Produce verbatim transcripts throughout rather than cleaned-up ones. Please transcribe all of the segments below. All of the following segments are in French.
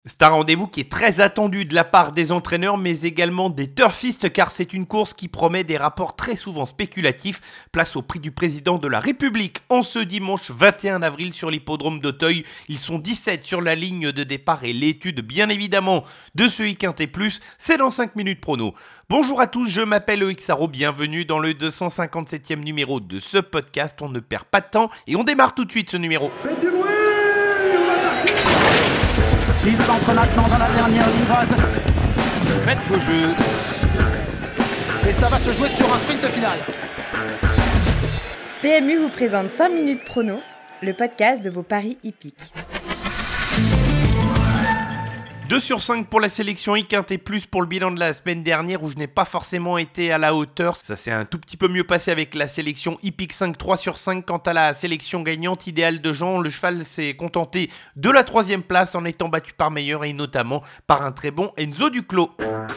C'est un rendez-vous qui est très attendu de la part des entraîneurs mais également des turfistes car c'est une course qui promet des rapports très souvent spéculatifs. Place au prix du président de la République en ce dimanche vingt et un avril sur l'hippodrome d'Auteuil. Ils sont dix-sept sur la ligne de départ et l'étude bien évidemment de ce I-Quintet Plus, c'est dans cinq minutes prono. Bonjour à tous, je m'appelle Loïc Sarro, bienvenue dans le deux cent cinquante-septième numéro de ce podcast. On ne perd pas de temps et on démarre tout de suite ce numéro. Faites du bruit, on va partir. Il s'entre maintenant dans la dernière ligne droite. Faites vos jeux. Et ça va se jouer sur un sprint final. P M U vous présente cinq minutes prono, le podcast de vos paris hippiques. deux sur cinq pour la sélection I-Quintet Plus pour le bilan de la semaine dernière où je n'ai pas forcément été à la hauteur. Ça s'est un tout petit peu mieux passé avec la sélection Hippique cinq, trois sur cinq. Quant à la sélection gagnante idéale de Jean, le cheval s'est contenté de la troisième place en étant battu par Meilleur et notamment par un très bon Enzo Duclos.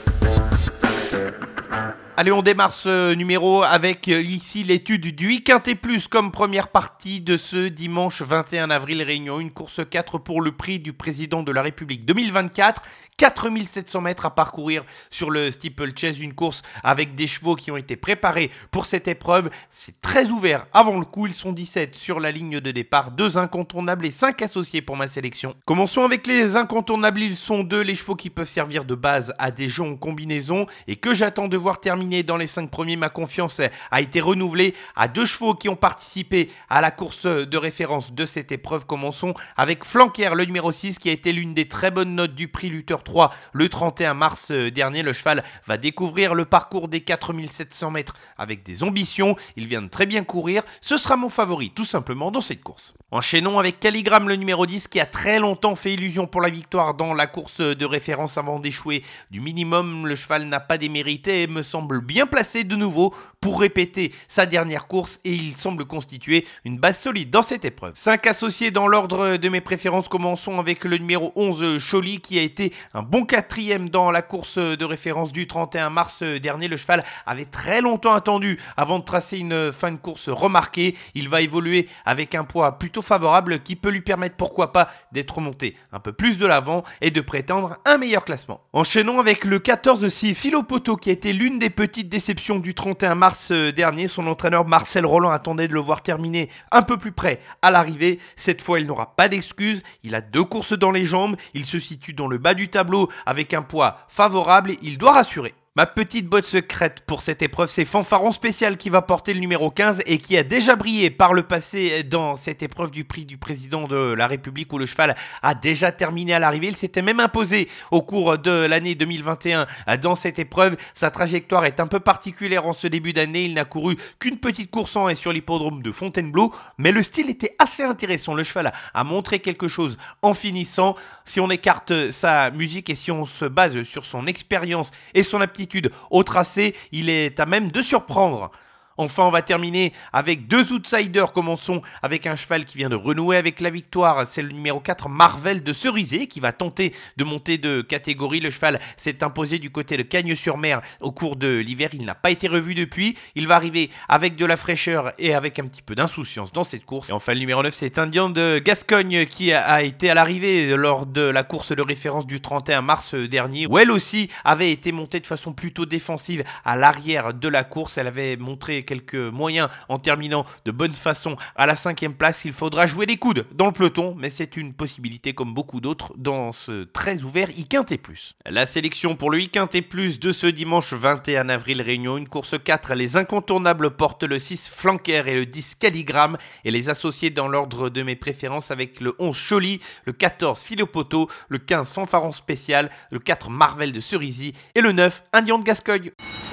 Allez, on démarre ce numéro avec ici l'étude du I-Quintet Plus comme première partie de ce dimanche vingt et un avril. Réunion une course quatre pour le prix du président de la République deux mille vingt-quatre. quatre mille sept cents mètres à parcourir sur le steeplechase, une course avec des chevaux qui ont été préparés pour cette épreuve. C'est très ouvert avant le coup, ils sont dix-sept sur la ligne de départ, deux incontournables et cinq associés pour ma sélection. Commençons avec les incontournables, ils sont deux, les chevaux qui peuvent servir de base à des jeux en combinaison et que j'attends de voir terminer dans les cinq premiers. Ma confiance a été renouvelée à deux chevaux qui ont participé à la course de référence de cette épreuve. Commençons avec Flanquer, le numéro six, qui a été l'une des très bonnes notes du prix Luther trois le trente et un mars dernier. Le cheval va découvrir le parcours des quatre mille sept cents mètres avec des ambitions. Il vient de très bien courir. Ce sera mon favori tout simplement dans cette course. Enchaînons avec Calligramme, le numéro dix, qui a très longtemps fait illusion pour la victoire dans la course de référence avant d'échouer du minimum. Le cheval n'a pas démérité et me semble bien placé de nouveau pour répéter sa dernière course et il semble constituer une base solide dans cette épreuve. cinq associés dans l'ordre de mes préférences. Commençons avec le numéro onze, Choly, qui a été un bon quatrième dans la course de référence du trente et un mars dernier. Le cheval avait très longtemps attendu avant de tracer une fin de course remarquée. Il va évoluer avec un poids plutôt favorable qui peut lui permettre, pourquoi pas, d'être monté un peu plus de l'avant et de prétendre un meilleur classement. Enchaînons avec le quatorze aussi, Philopoto, qui a été l'une des petite déception du trente et un mars dernier. Son entraîneur Marcel Roland attendait de le voir terminer un peu plus près à l'arrivée. Cette fois, il n'aura pas d'excuses. Il a deux courses dans les jambes. Il se situe dans le bas du tableau avec un poids favorable. Il doit rassurer. Ma petite botte secrète pour cette épreuve, c'est Fanfaron Spécial qui va porter le numéro quinze et qui a déjà brillé par le passé dans cette épreuve du prix du président de la République où le cheval a déjà terminé à l'arrivée. Il s'était même imposé au cours de l'année deux mille vingt et un dans cette épreuve. Sa trajectoire est un peu particulière en ce début d'année. Il n'a couru qu'une petite course en et sur l'hippodrome de Fontainebleau, mais le style était assez intéressant. Le cheval a montré quelque chose en finissant. Si on écarte sa musique et si on se base sur son expérience et son aptitude au tracé, il est à même de surprendre. Enfin, on va terminer avec deux outsiders. Commençons avec un cheval qui vient de renouer avec la victoire. C'est le numéro quatre, Marvel de Cerisay, qui va tenter de monter de catégorie. Le cheval s'est imposé du côté de Cagnes-sur-Mer au cours de l'hiver. Il n'a pas été revu depuis. Il va arriver avec de la fraîcheur et avec un petit peu d'insouciance dans cette course. Et enfin, le numéro neuf, c'est Indien de Gascogne qui a été à l'arrivée lors de la course de référence du trente et un mars dernier, où elle aussi avait été montée de façon plutôt défensive à l'arrière de la course. Elle avait montré quelques moyens en terminant de bonne façon à la cinquième place. Il faudra jouer des coudes dans le peloton, mais c'est une possibilité comme beaucoup d'autres dans ce très ouvert I-Quintet Plus. La sélection pour le I-Quintet Plus de ce dimanche vingt et un avril, réunion une course quatre. Les incontournables portent le six Flanquer et le dix Calligramme et les associés dans l'ordre de mes préférences avec le onze Choly, le quatorze Philopoto, le quinze Fanfaron Spécial, le quatre Marvel de Cerisay et le neuf Indien de Gascogne.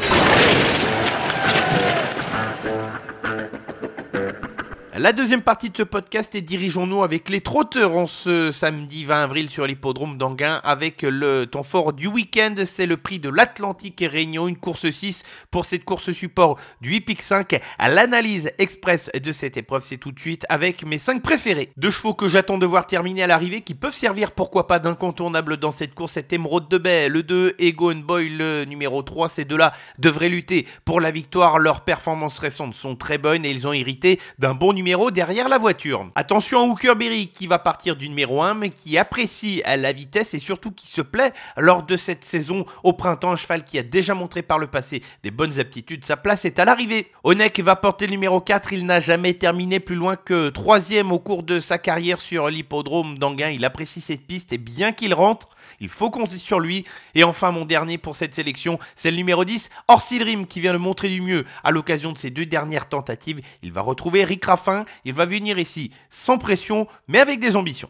La deuxième partie de ce podcast est dirigeons-nous avec les trotteurs en ce samedi vingt avril sur l'hippodrome d'Anguin avec le temps fort du week-end. C'est le prix de l'Atlantique et Réunion, une course six pour cette course support du Hippique cinq. À l'analyse express de cette épreuve, c'est tout de suite avec mes cinq préférés. Deux chevaux que j'attends de voir terminer à l'arrivée qui peuvent servir pourquoi pas d'incontournable dans cette course. C'est Émeraude de Baie, le deux et Go and Boy, le numéro trois. Ces deux-là devraient lutter pour la victoire. Leurs performances récentes sont très bonnes et ils ont hérité d'un bon numéro numéro derrière la voiture. Attention à Hookerberry qui va partir du numéro un mais qui apprécie la vitesse et surtout qui se plaît lors de cette saison au printemps. Un cheval qui a déjà montré par le passé des bonnes aptitudes. Sa place est à l'arrivée. Honeck va porter le numéro quatre. Il n'a jamais terminé plus loin que troisième au cours de sa carrière sur l'hippodrome d'Anguin. Il apprécie cette piste et bien qu'il rentre, il faut compter sur lui. Et enfin, mon dernier pour cette sélection, c'est le numéro dix, Orsi Dream, qui vient de montrer du mieux à l'occasion de ses deux dernières tentatives. Il va retrouver Rick Raffin. Il va venir ici sans pression, mais avec des ambitions.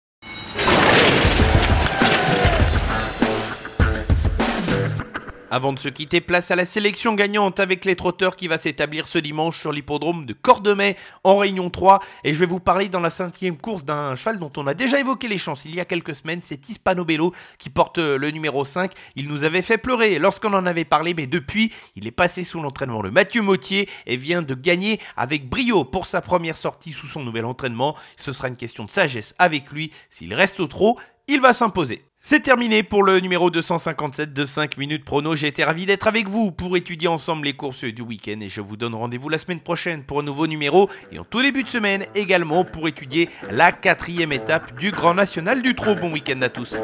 Avant de se quitter, place à la sélection gagnante avec les trotteurs qui va s'établir ce dimanche sur l'hippodrome de Cordemais en Réunion trois. Et je vais vous parler dans la cinquième course d'un cheval dont on a déjà évoqué les chances il y a quelques semaines. C'est Hispanobello qui porte le numéro cinq. Il nous avait fait pleurer lorsqu'on en avait parlé, mais depuis, il est passé sous l'entraînement de Mathieu Mottier et vient de gagner avec brio pour sa première sortie sous son nouvel entraînement. Ce sera une question de sagesse avec lui. S'il reste au trot, il va s'imposer. C'est terminé pour le numéro deux cent cinquante-sept de cinq minutes prono. J'ai été ravi d'être avec vous pour étudier ensemble les courses du week-end et je vous donne rendez-vous la semaine prochaine pour un nouveau numéro et en tout début de semaine également pour étudier la quatrième étape du Grand National du Trot. Bon week-end à tous.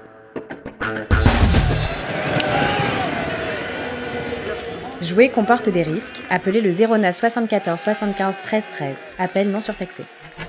Jouer comporte des risques. Appelez le zéro neuf soixante-quatorze soixante-quinze treize treize. Appel non surtaxé.